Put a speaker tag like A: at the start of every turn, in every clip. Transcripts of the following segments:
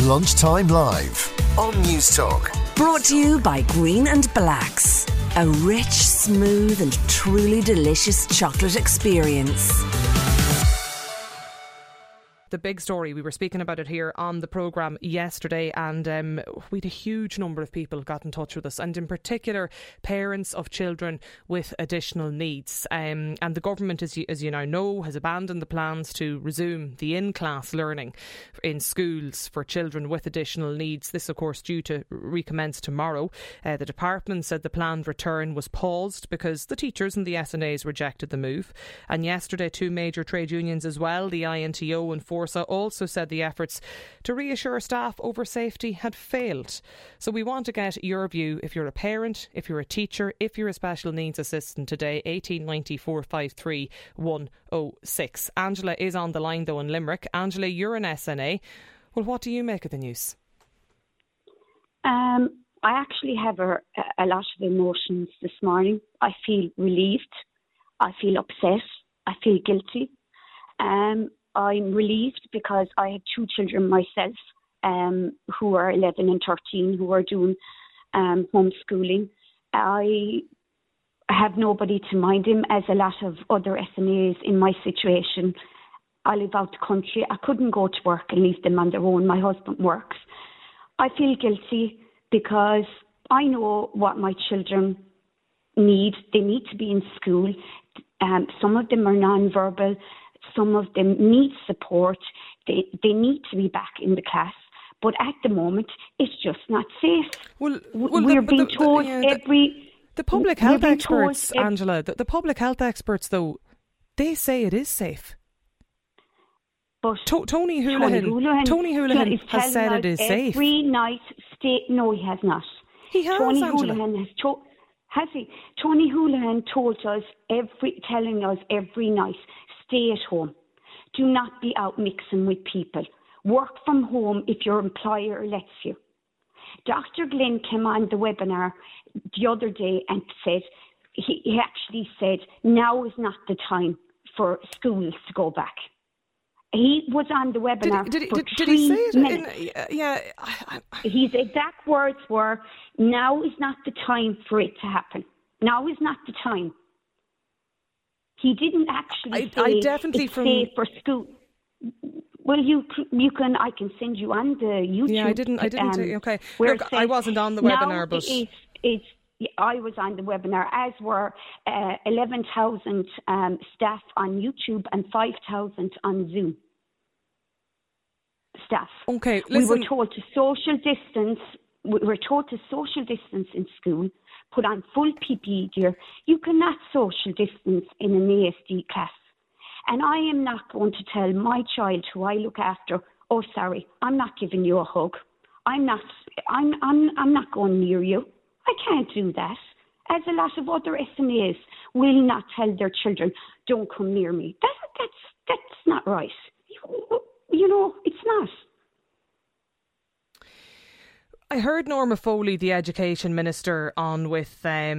A: Lunchtime Live on News Talk.
B: Brought to you by Green and Blacks. A rich, smooth and truly delicious chocolate experience.
C: The big story, we were speaking about it here on the programme yesterday, and we had a huge number of people got in touch with us, and in particular parents of children with additional needs. And the government, as you now know, has abandoned the plans to resume the in-class learning in schools for children with additional needs. This, of course, due to recommence tomorrow. The department said the planned return was paused because the teachers and the SNAs rejected the move. And yesterday, two major trade unions as well, the INTO and Forsa, also said the efforts to reassure staff over safety had failed. So we want to get your view if you're a parent, if you're a teacher, if you're a special needs assistant today. 1890 453 106. Angela is on the line though in Limerick. Angela, you're an SNA. Well, what do you make of the news?
D: I actually have a lot of emotions this morning. I feel relieved. I feel upset. I feel guilty. I'm relieved because I have two children myself who are 11 and 13 who are doing homeschooling. I have nobody to mind him, as a lot of other SNAs in my situation. I live out the country. I couldn't go to work and leave them on their own. My husband works. I feel guilty because I know what my children need. They need to be in school. Some of them are non-verbal. Some of them need support. They need to be back in the class. But at the moment, it's just not safe. We're being told
C: the public health experts, Angela, the public health experts, though, they say it is safe.
D: But
C: Tony Holohan has said it is safe.
D: Every night, no, he has not.
C: He has,
D: Tony
C: Angela.
D: Holohan has he? Tony Holohan telling us every night, stay at home. Do not be out mixing with people. Work from home if your employer lets you. Dr. Glynn came on the webinar the other day and said, he actually said, now is not the time for schools to go back. He was on the webinar
C: did
D: for
C: he say
D: 3 minutes. His exact words were, now is not the time for it to happen. Now is not the time. He didn't actually say it's safe for school. Well, you can. I can send you on the YouTube.
C: Yeah, I didn't. Okay, look, I wasn't on the webinar, but
D: I was on the webinar, as were 11,000 staff on YouTube and 5,000 on Zoom staff.
C: Okay, listen.
D: We were told to social distance. We were told to social distance in school. Put on full PPE gear. You cannot social distance in an ASD class. And I am not going to tell my child who I look after, oh, sorry, I'm not giving you a hug. I'm not going near you. I can't do that. As a lot of other SNAs will not tell their children, don't come near me. That's not right. You know, it's not.
C: I heard Norma Foley, the Education Minister, on with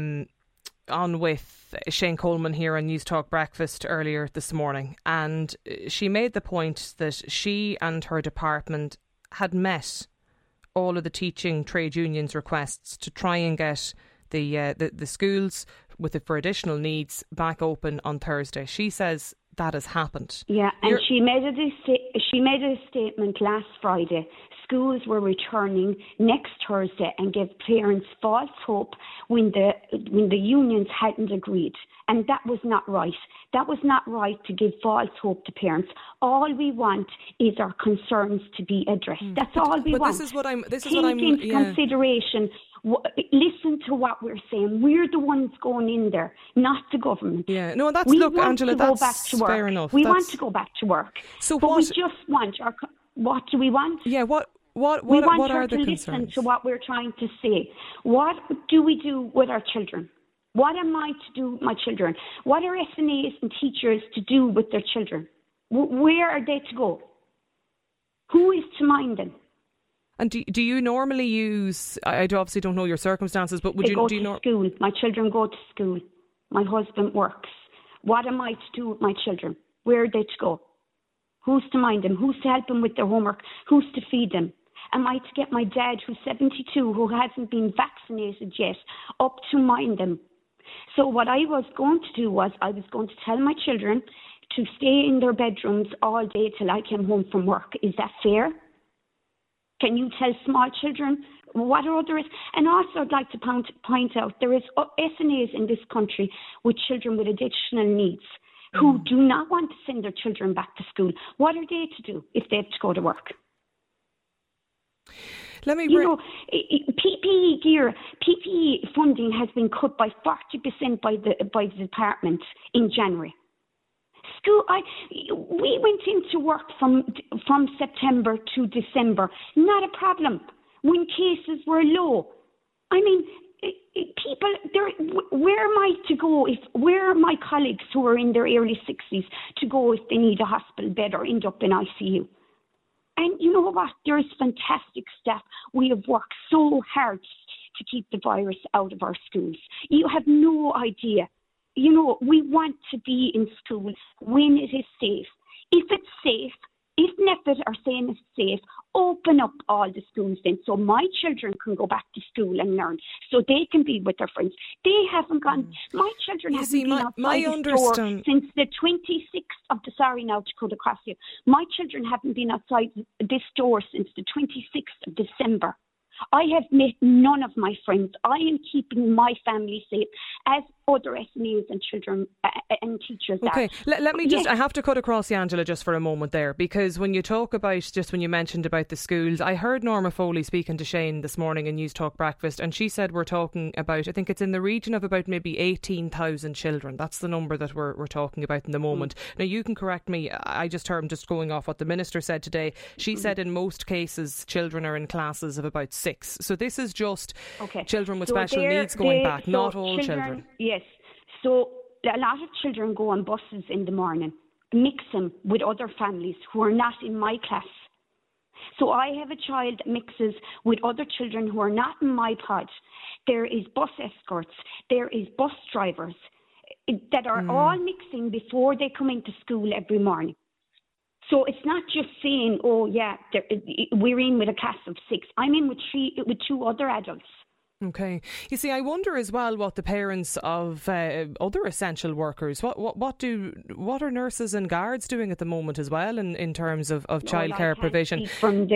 C: Shane Coleman here on News Talk Breakfast earlier this morning, and she made the point that she and her department had met all of the teaching trade unions' requests to try and get the schools for additional needs back open on Thursday. She says that has happened. Yeah,
D: and she made a statement last Friday. Schools were returning next Thursday and gave parents false hope when the unions hadn't agreed. And that was not right. That was not right to give false hope to parents. All we want is our concerns to be addressed. That's all we want. Take into consideration. Listen to what we're saying. We're the ones going in there, not the government.
C: Yeah, no, Angela, that's fair enough.
D: We want to go back to work.
C: So
D: but we just want our. What do we want?
C: Yeah, what
D: we want
C: are
D: her
C: the
D: to
C: concerns?
D: listen to what we're trying to say. What do we do with our children? What am I to do with my children? What are SNAs and teachers to do with their children? Where are they to go? Who is to mind them?
C: And do you normally use? I obviously don't know your circumstances, but
D: They go to school. My children go to school. My husband works. What am I to do with my children? Where are they to go? Who's to mind them? Who's to help them with their homework? Who's to feed them? Am I to get my dad, who's 72, who hasn't been vaccinated yet, up to mind them? So what I was going to do was I was going to tell my children to stay in their bedrooms all day till I came home from work. Is that fair? Can you tell small children what are others? And also I'd like to point out there is SNAs in this country with children with additional needs who do not want to send their children back to school. What are they to do if they have to go to work? PPE gear, PPE funding has been cut by 40% by the department in January. We went into work from September to December. Not a problem when cases were low. I mean, where am I to go? Where are my colleagues who are in their early 60s to go if they need a hospital bed or end up in ICU? And you know what? There's fantastic staff. We have worked so hard to keep the virus out of our schools. You have no idea. You know, we want to be in schools when it is safe. If it's safe, if NPHET are saying it's safe, open up all the schools then so my children can go back to school and learn, so they can be with their friends. They haven't gone, my children haven't been outside the store since the 26th of sorry now to cut across you. My children haven't been outside this store since the 26th of December. I have met none of my friends. I am keeping my family safe, as other SMEs and children and teachers are.
C: Okay, let me just, I have to cut across you, Angela, just for a moment there, because when you talk about, just when you mentioned about the schools, I heard Norma Foley speaking to Shane this morning in News Talk Breakfast, and she said we're talking about, I think it's in the region of about maybe 18,000 children. That's the number that we're talking about in the moment. Now, you can correct me, I just heard, just going off what the Minister said today, she said in most cases children are in classes of about 6. So this is just children with special needs going back, not all children.
D: Yes. So a lot of children go on buses in the morning, mix them with other families who are not in my class. So I have a child that mixes with other children who are not in my pod. There is bus escorts, there is bus drivers that are all mixing before they come into school every morning. So it's not just saying, oh yeah, we're in with a class of 6. I'm in with 2 other adults.
C: Okay. You see, I wonder as well what the parents of other essential workers, what are nurses and guards doing at the moment as well in terms of childcare provision?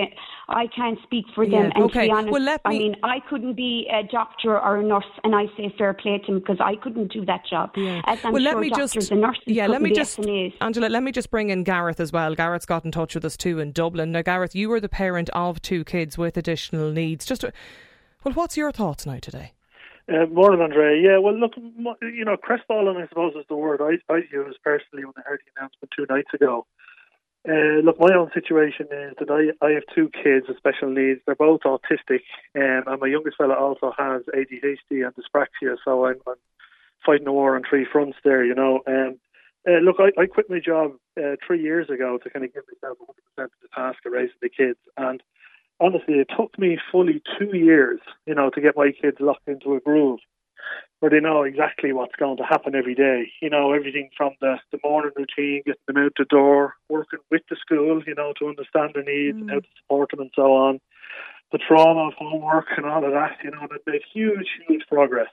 D: I can't speak for them. And to be honest, I couldn't be a doctor or a nurse, and I say fair play to them because I couldn't do that job. Yeah. As I'm sure doctors and nurses couldn't be SNAs.
C: Angela, let me just bring in Gareth as well. Gareth's got in touch with us too in Dublin. Now, Gareth, you are the parent of 2 kids with additional needs. Well, what's your thoughts now today?
E: Morning, Andrea. Yeah, well, look, crestfallen, I suppose, is the word I used personally when I heard the announcement 2 nights ago. Look, my own situation is that I have 2 kids with special needs. They're both autistic, and my youngest fella also has ADHD and dyspraxia, so I'm fighting a war on 3 fronts there, you know. Look, I quit my job 3 years ago to kind of give myself 100% of the task of raising the kids, and honestly, it took me fully 2 years, you know, to get my kids locked into a groove where they know exactly what's going to happen every day. You know, everything from the morning routine, getting them out the door, working with the school, you know, to understand their needs and how to support them and so on. The trauma of homework and all of that, you know, they've made huge, huge progress.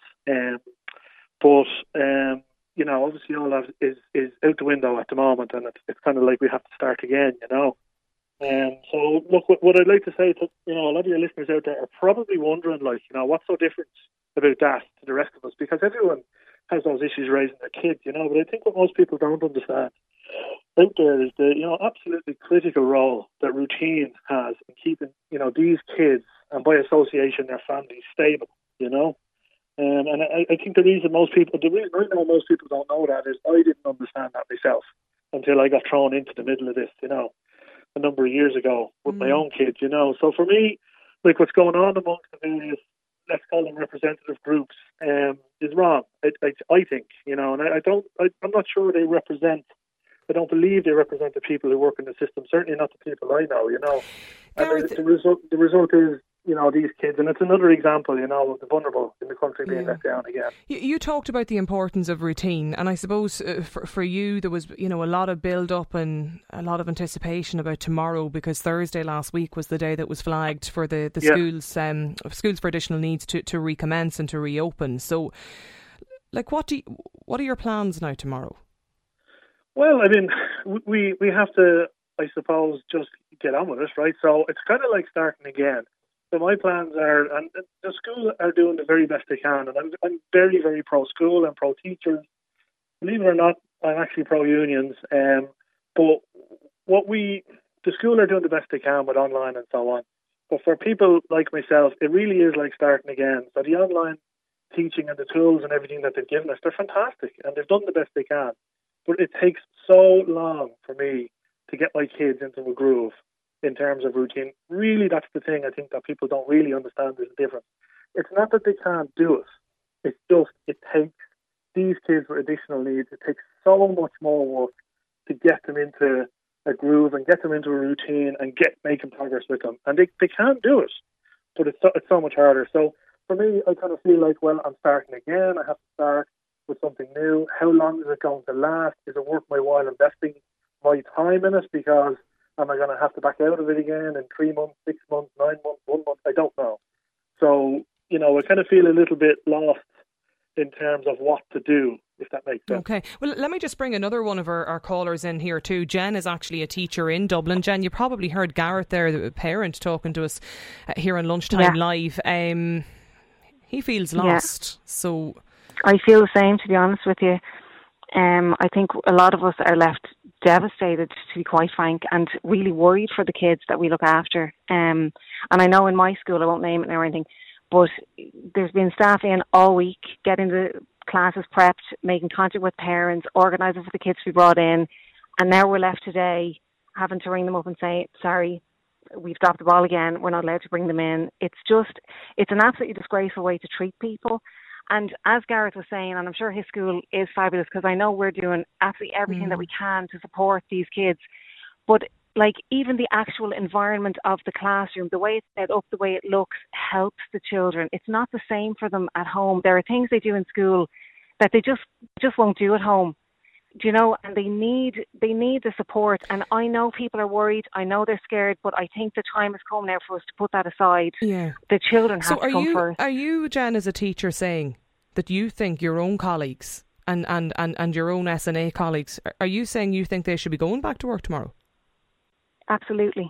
E: But you know, obviously all that is out the window at the moment, and it's kind of like we have to start again, you know. So, look, what I'd like to say to, you know, a lot of your listeners out there are probably wondering, like, you know, what's so different about that to the rest of us? Because everyone has those issues raising their kids, you know, but I think what most people don't understand out there is the, you know, absolutely critical role that routine has in keeping, you know, these kids, and by association their families, stable, you know. And I think the reason I know most people don't know that is I didn't understand that myself until I got thrown into the middle of this, you know, a number of years ago with my own kids, you know. So for me, like, what's going on amongst the various, let's call them representative groups, is wrong. I think, you know, and I'm not sure they represent. I don't believe they represent the people who work in the system. Certainly not the people I know, you know. And the result is these kids, and it's another example, of the vulnerable in the country being let down again.
C: You talked about the importance of routine, and I suppose for you there was, a lot of build-up and a lot of anticipation about tomorrow, because Thursday last week was the day that was flagged for the schools for additional needs to recommence and to reopen. So, what are your plans now tomorrow?
E: Well, I mean, we have to, I suppose, just get on with it, right? So it's kind of like starting again. So my plans are, and the school are doing the very best they can, and I'm very, very pro-school and pro-teachers. Believe it or not, I'm actually pro-unions. But the school are doing the best they can with online and so on. But for people like myself, it really is like starting again. So the online teaching and the tools and everything that they've given us, they're fantastic, and they've done the best they can. But it takes so long for me to get my kids into a groove in terms of routine. Really, that's the thing I think that people don't really understand is the difference. It's not that they can't do it. It's just, it takes these kids with additional needs, it takes so much more work to get them into a groove and get them into a routine and making progress with them. And they can do it, but it's so much harder. So for me, I kind of feel like, well, I'm starting again. I have to start with something new. How long is it going to last? Is it worth my while investing my time in it? Because am I going to have to back out of it again in 3 months, 6 months, 9 months, 1 month? I don't know. So, I kind of feel a little bit lost in terms of what to do, if that makes sense.
C: Okay. Well, let me just bring another one of our callers in here too. Jen is actually a teacher in Dublin. Jen, you probably heard Gareth there, the parent, talking to us here on Lunchtime Live. He feels lost. So
F: I feel the same, to be honest with you. I think a lot of us are left devastated, to be quite frank, and really worried for the kids that we look after. And I know in my school, I won't name it or anything, but there's been staff in all week getting the classes prepped, making contact with parents, organising for the kids to be brought in, and now we're left today having to ring them up and say, sorry, we've dropped the ball again, we're not allowed to bring them in. It's an absolutely disgraceful way to treat people. And as Gareth was saying, and I'm sure his school is fabulous, because I know we're doing absolutely everything that we can to support these kids. But even the actual environment of the classroom, the way it's set up, the way it looks, helps the children. It's not the same for them at home. There are things they do in school that they just won't do at home. And they need the support. And I know people are worried. I know they're scared, but I think the time has come now for us to put that aside. Yeah. The children have to come first.
C: Are you, Jen, as a teacher, saying that you think your own colleagues and your own SNA colleagues, are you saying you think they should be going back to work tomorrow?
F: Absolutely.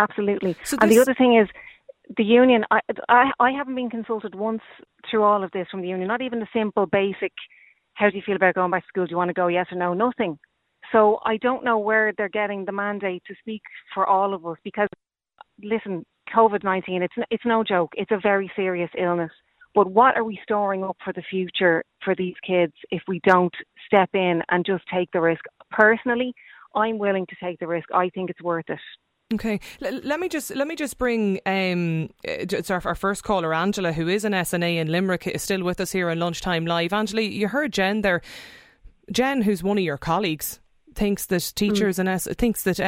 F: So and the other thing is, the union, I haven't been consulted once through all of this from the union, not even the simple basic, how do you feel about going back to school? Do you want to go, yes or no? Nothing. So I don't know where they're getting the mandate to speak for all of us, because, listen, COVID-19, it's no joke. It's a very serious illness. But what are we storing up for the future for these kids if we don't step in and just take the risk? Personally, I'm willing to take the risk. I think it's worth it.
C: Okay, let me just bring it's our first caller, Angela, who is an SNA in Limerick, is still with us here on Lunchtime Live. Angela, you heard Jen there. Jen, who's one of your colleagues, thinks that teachers thinks that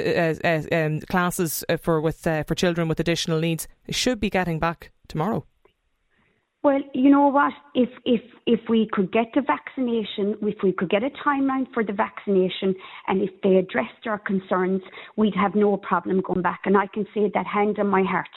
C: the classes for children with additional needs should be getting back tomorrow.
D: Well, you know what? If we could get the vaccination, if we could get a timeline for the vaccination, and if they addressed our concerns, we'd have no problem going back. And I can say that hand on my heart,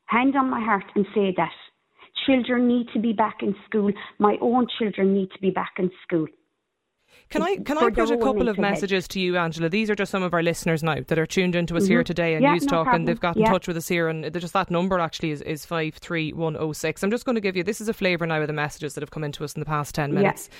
D: and say that children need to be back in school. My own children need to be back in school.
C: Can I put a couple of messages to you, Angela? These are just some of our listeners now that are tuned into us here today on News Talk, and they've got in touch with us here, and just that number actually is 53106. I'm just going to give you, this is a flavour now of the messages that have come into us in the past 10 minutes.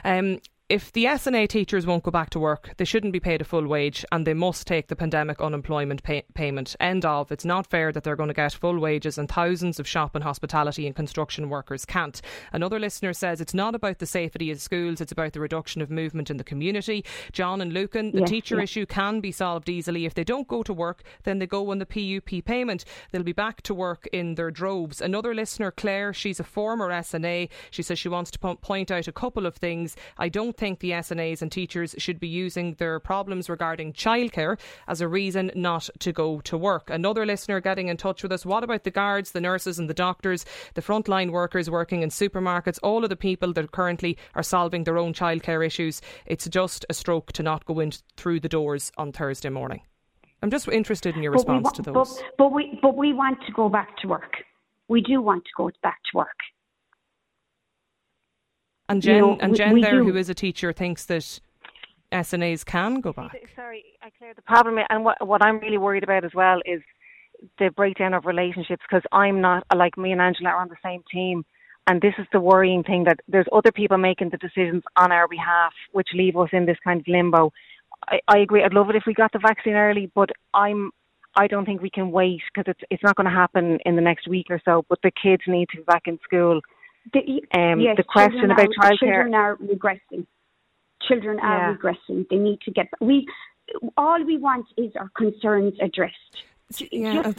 C: If the SNA teachers won't go back to work, they shouldn't be paid a full wage, and they must take the pandemic unemployment payment. End of. It's not fair that they're going to get full wages and thousands of shop and hospitality and construction workers can't. Another listener says it's not about the safety of schools, it's about the reduction of movement in the community. John and Lucan, the teacher issue can be solved easily. If they don't go to work, then they go on the PUP payment. They'll be back to work in their droves. Another listener, Claire, she's a former SNA. She says she wants to point out a couple of things. I don't think the SNAs and teachers should be using their problems regarding childcare as a reason not to go to work. Another listener getting in touch with us. What about the guards, the nurses and the doctors, the frontline workers working in supermarkets, all of the people that currently are solving their own childcare issues? It's just a stroke to not go in through the doors on Thursday morning. I'm just interested in your response to those.
D: But we want to go back to work. We do want to go back to work.
C: And Jen, who is a teacher, thinks that SNAs can go back.
F: Sorry, I cleared the problem. And what I'm really worried about as well is the breakdown of relationships, because I'm not, like me and Angela are on the same team. And this is the worrying thing, that there's other people making the decisions on our behalf, which leave us in this kind of limbo. I agree. I'd love it if we got the vaccine early, but I don't think we can wait, because it's not going to happen in the next week or so. But the kids need to be back in school.
D: Yes,
F: the question about childcare.
D: Children are regressing. Children are regressing. They need to get. All we want is our concerns addressed. Just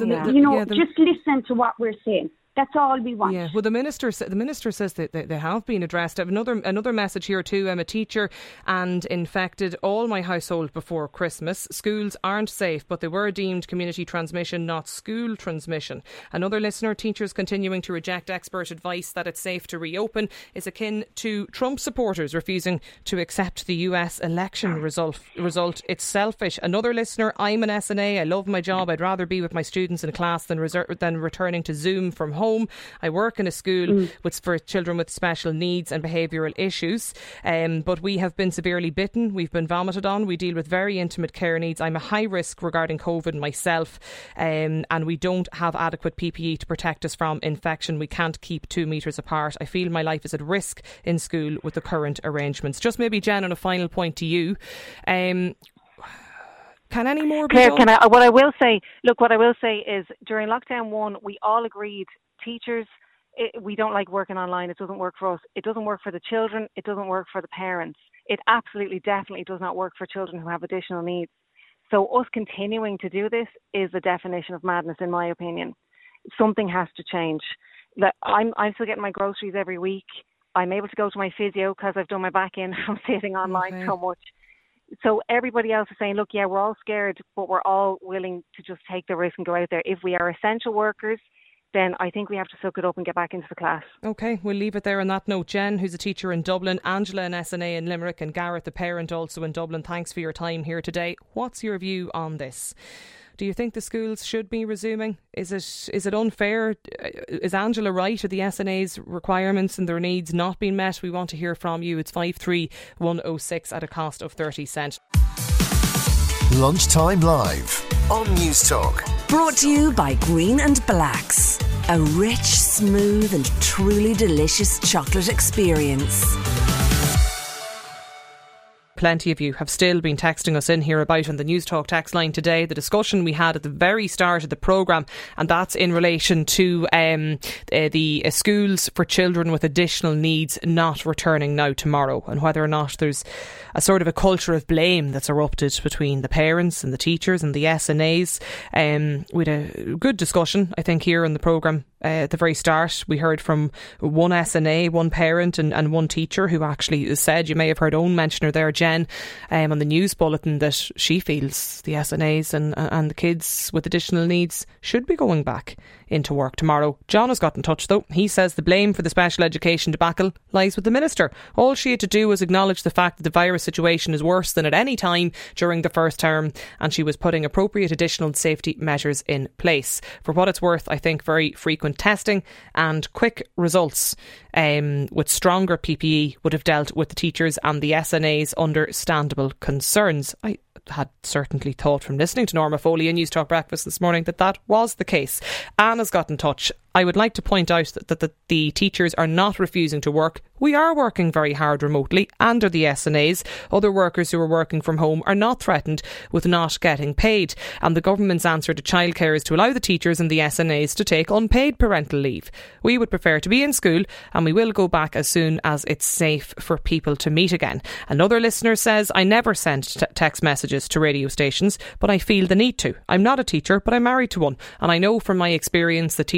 D: listen to what we're saying. That's all we want.
C: Yeah. Well, the minister says that they have been addressed. I have another message here too. I'm a teacher and infected all my household before Christmas. Schools aren't safe, but they were deemed community transmission, not school transmission. Another listener: teachers continuing to reject expert advice that it's safe to reopen is akin to Trump supporters refusing to accept the US election result. It's selfish. Another listener: I'm an SNA. I love my job. I'd rather be with my students in class than returning to Zoom from home. I work in a school for children with special needs and behavioural issues, but we have been severely bitten. We've been vomited on. We deal with very intimate care needs. I'm a high risk regarding COVID myself, and we don't have adequate PPE to protect us from infection. We can't keep 2 metres apart. I feel my life is at risk in school with the current arrangements. Just maybe, Jen, on a final point to you. Can any more be done?
F: What I will say is, during lockdown 1, we all agreed, teachers, we don't like working online. It doesn't work for us. It doesn't work for the children. It doesn't work for the parents. It absolutely, definitely does not work for children who have additional needs. So us continuing to do this is the definition of madness, in my opinion. Something has to change. I'm still getting my groceries every week. I'm able to go to my physio because I've done my back in from sitting online so much. So everybody else is saying, look, yeah, we're all scared, but we're all willing to just take the risk and go out there. If we are essential workers, then I think we have to suck it up and get back into the class. OK, we'll leave it there on that note. Jen, who's a teacher in Dublin, Angela, an SNA in Limerick, and Gareth, a parent also in Dublin, thanks for your time here today. What's your view on this? Do you think the schools should be resuming? Is it unfair? Is Angela right? Are the SNA's requirements and their needs not being met? We want to hear from you. It's 53106 at a cost of 30 cents.
A: Lunchtime Live on Newstalk.
B: Brought to you by Green and Blacks. A rich, smooth and truly delicious chocolate experience.
C: Plenty of you have still been texting us in here about on the Newstalk text line today the discussion we had at the very start of the programme, and that's in relation to the schools for children with additional needs not returning now tomorrow, and whether or not there's a sort of a culture of blame that's erupted between the parents and the teachers and the SNAs. We had a good discussion, I think, here on the programme. At the very start, we heard from one SNA, one parent and one teacher who actually said, you may have heard Owen mention her there, Jen, on the news bulletin, that she feels the SNAs and the kids with additional needs should be going back into work tomorrow. John has got in touch though. He says the blame for the special education debacle lies with the minister. All she had to do was acknowledge the fact that the virus situation is worse than at any time during the first term, and she was putting appropriate additional safety measures in place. For what it's worth, I think very frequent testing and quick results with stronger PPE would have dealt with the teachers and the SNA's understandable concerns. I had certainly thought from listening to Norma Foley in Newstalk Breakfast this morning that was the case. Anna's got in touch. I would like to point out that the teachers are not refusing to work. We are working very hard remotely, and are the SNAs. Other workers who are working from home are not threatened with not getting paid. And the government's answer to childcare is to allow the teachers and the SNAs to take unpaid parental leave. We would prefer to be in school, and we will go back as soon as it's safe for people to meet again. Another listener says, I never sent text messages to radio stations, but I feel the need to. I'm not a teacher, but I'm married to one, and I know from my experience that teachers would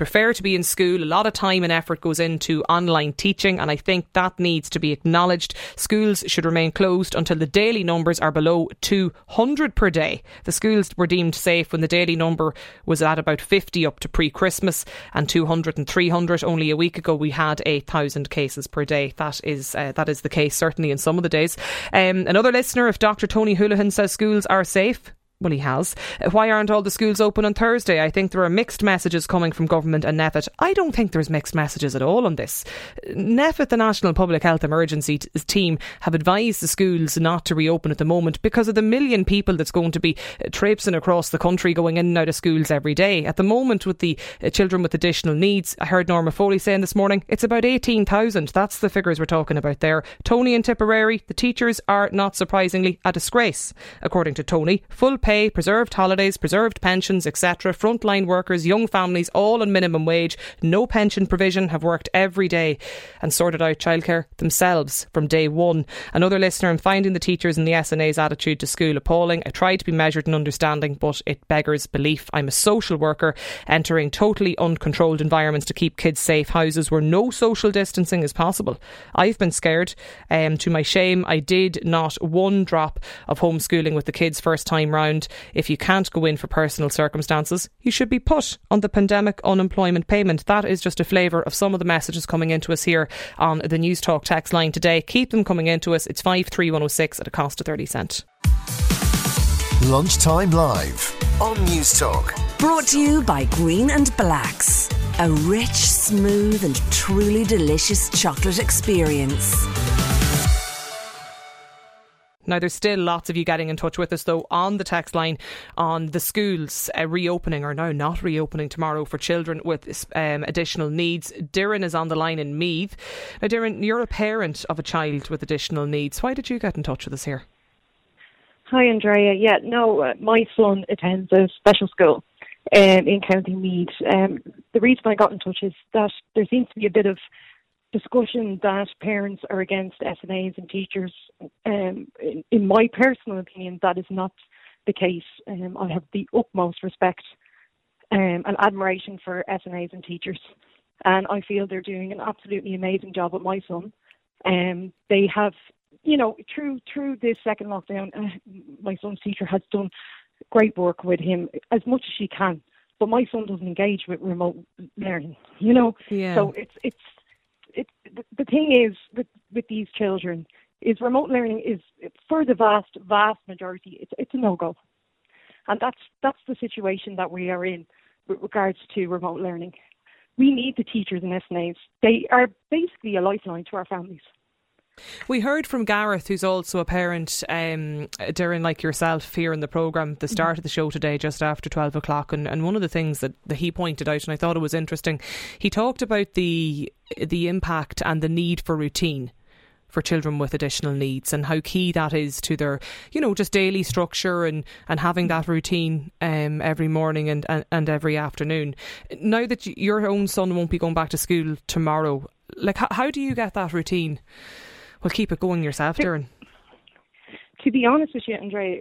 C: prefer to be in school. A lot of time and effort goes into online teaching, and I think that needs to be acknowledged. Schools should remain closed until the daily numbers are below 200 per day. The schools were deemed safe when the daily number was at about 50 up to pre-Christmas, and 200 and 300 only a week ago. We had 8,000 cases per day. That is the case certainly in some of the days. Another listener, if Dr. Tony Houlihan says schools are safe, well, he has. Why aren't all the schools open on Thursday? I think there are mixed messages coming from government and NPHET. I don't think there's mixed messages at all on this. NPHET, the National Public Health Emergency team, have advised the schools not to reopen at the moment because of the million people that's going to be traipsing across the country going in and out of schools every day. At the moment, with the children with additional needs, I heard Norma Foley saying this morning, it's about 18,000. That's the figures we're talking about there. Tony in Tipperary, the teachers are not surprisingly a disgrace. According to Tony, full pay, preserved holidays, preserved pensions, etc. Frontline workers, young families, all on minimum wage, no pension provision, have worked every day and sorted out childcare themselves from day one. Another listener, I'm finding the teachers and the SNA's attitude to school appalling. I try to be measured and understanding, but it beggars belief. I'm a social worker entering totally uncontrolled environments to keep kids safe, houses where no social distancing is possible. I've been scared. To my shame, I did not one drop of homeschooling with the kids first time round. If you can't go in for personal circumstances, you should be put on the pandemic unemployment payment. That is just a flavour of some of the messages coming into us here on the News Talk text line today. Keep them coming into us. It's 53106 at a cost of 30 cents.
A: Lunchtime Live on News Talk.
B: Brought to you by Green and Blacks. A rich, smooth and truly delicious chocolate experience.
C: Now, there's still lots of you getting in touch with us, though, on the text line on the schools reopening or now not reopening tomorrow for children with additional needs. Darren is on the line in Meath. Now, Darren, you're a parent of a child with additional needs. Why did you get in touch with us here?
F: Hi, Andrea. My son attends a special school in County Meath. The reason I got in touch is that there seems to be a bit of discussion that parents are against SNAs and teachers. In my personal opinion, that is not the case. I have the utmost respect and admiration for SNAs and teachers, and I feel they're doing an absolutely amazing job with my son. They have, through this second lockdown, my son's teacher has done great work with him as much as she can, but my son doesn't engage with remote learning,
C: Yeah.
F: So the thing is with these children is remote learning is, for the vast majority, it's a no-go. And that's the situation that we are in with regards to remote learning. We need the teachers and SNAs. They are basically a lifeline to our families.
C: We heard from Gareth, who's also a parent, Darren, like yourself, here in the programme at the start of the show today, just after 12 o'clock. And one of the things that he pointed out, and I thought it was interesting, he talked about the impact and the need for routine for children with additional needs and how key that is to their, just daily structure and having that routine every morning and every afternoon. Now that your own son won't be going back to school tomorrow, like how do you get that routine? Well, keep it going yourself, Darren.
F: To be honest with you, Andrea,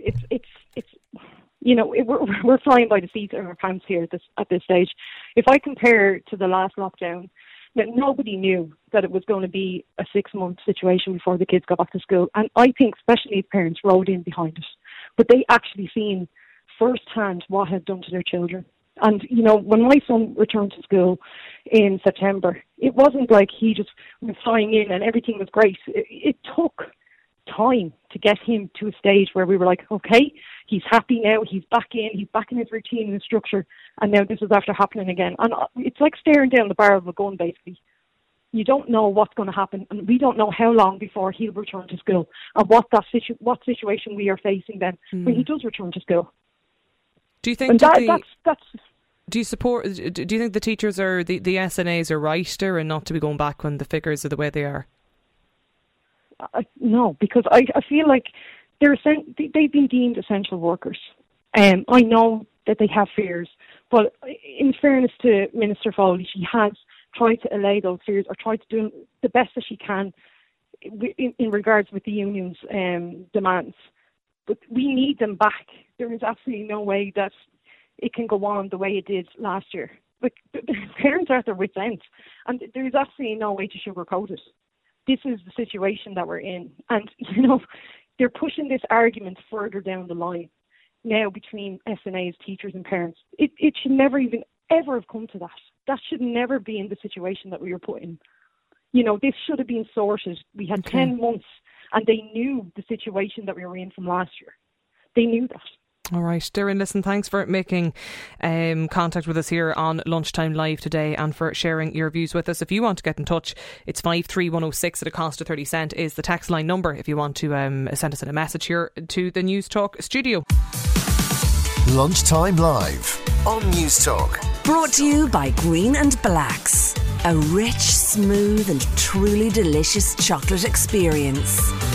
F: we're flying by the seat of our pants here at this stage. If I compare to the last lockdown, nobody knew that it was going to be a 6-month situation before the kids got back to school. And I think especially parents rode in behind it. But they actually seen firsthand what it had done to their children. And, when my son returned to school in September, it wasn't like he just was flying in and everything was great. It took time to get him to a stage where we were like, okay, he's happy now, he's back in his routine and his structure, and now this is after happening again. And it's like staring down the barrel of a gun, basically. You don't know what's going to happen, and we don't know how long before he'll return to school, and what situation we are facing then when he does return to school.
C: Do you think do you think the teachers or the SNAs are right there and not to be going back when the figures are the way they are?
F: No, because I feel like they've been deemed essential workers. I know that they have fears, but in fairness to Minister Foley, she has tried to allay those fears or tried to do the best that she can in regards with the union's demands. But we need them back. There is absolutely no way that it can go on the way it did last year. like, parents are at their wits' end, and there's absolutely no way to sugarcoat it. This is the situation that we're in, and they're pushing this argument further down the line now between SNAs, teachers, and parents. It should never even ever have come to that. That should never be in the situation that we were put in. This should have been sorted. We had 10 months, and they knew the situation that we were in from last year. They knew that.
C: All right, Darren, listen, thanks for making contact with us here on Lunchtime Live today and for sharing your views with us. If you want to get in touch, it's 53106 at a cost of 30 cent is the text line number if you want to send us a message here to the News Talk studio.
A: Lunchtime Live on News Talk.
B: Brought to you by Green and Blacks. A rich, smooth and truly delicious chocolate experience.